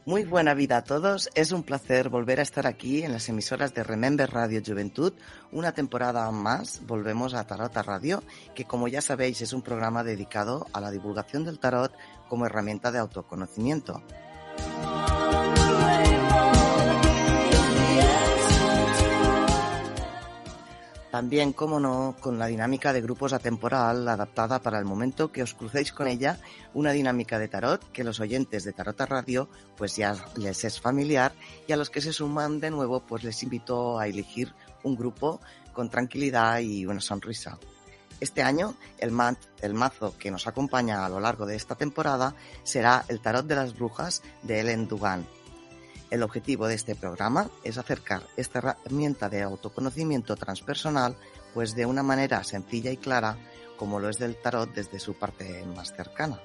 Muy buena vida a todos, es un placer volver a estar aquí en las emisoras de Remember Radio Juventud. Una temporada más volvemos a Tarot a Radio, que como ya sabéis es un programa dedicado a la divulgación del tarot como herramienta de autoconocimiento. También, como no, con la dinámica de grupos atemporal adaptada para el momento que os crucéis con ella, una dinámica de tarot que los oyentes de Tarot a Radio pues ya les es familiar, y a los que se suman de nuevo pues les invito a elegir un grupo con tranquilidad y una sonrisa. Este año el mazo que nos acompaña a lo largo de esta temporada será el Tarot de las Brujas de Helen Dugan. El objetivo de este programa es acercar esta herramienta de autoconocimiento transpersonal pues de una manera sencilla y clara, como lo es del tarot desde su parte más cercana.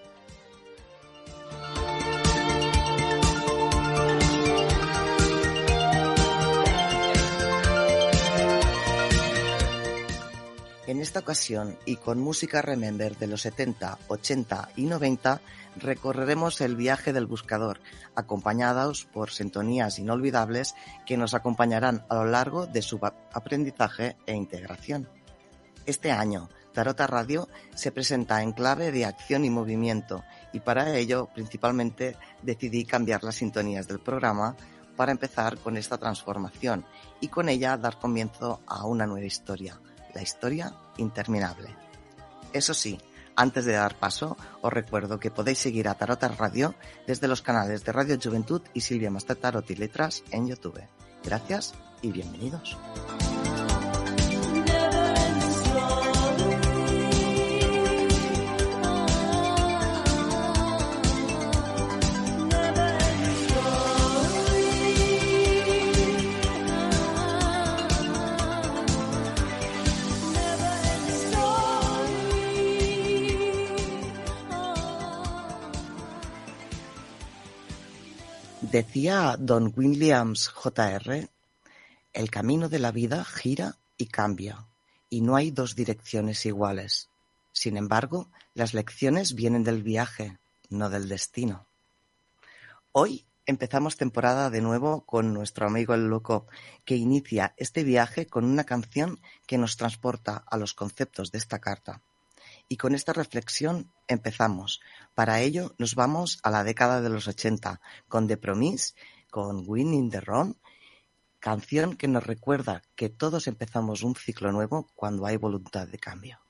En esta ocasión, y con música Remember de los 70, 80 y 90, recorreremos el viaje del buscador, acompañados por sintonías inolvidables que nos acompañarán a lo largo de su aprendizaje e integración. Este año, Tarot a Radio se presenta en clave de acción y movimiento, y para ello, principalmente, decidí cambiar las sintonías del programa para empezar con esta transformación y con ella dar comienzo a una nueva historia. La historia interminable. Eso sí, antes de dar paso, os recuerdo que podéis seguir a Tarot a Radio desde los canales de Radio Juventud y Silvia Master Tarot y Letras en YouTube. Gracias y bienvenidos. Decía Don Williams Jr., el camino de la vida gira y cambia, y no hay dos direcciones iguales. Sin embargo, las lecciones vienen del viaje, no del destino. Hoy empezamos temporada de nuevo con nuestro amigo el Loco, que inicia este viaje con una canción que nos transporta a los conceptos de esta carta. Y con esta reflexión empezamos. Para ello nos vamos a la década de los 80 con The Promise, con Win in the Room, canción que nos recuerda que todos empezamos un ciclo nuevo cuando hay voluntad de cambio.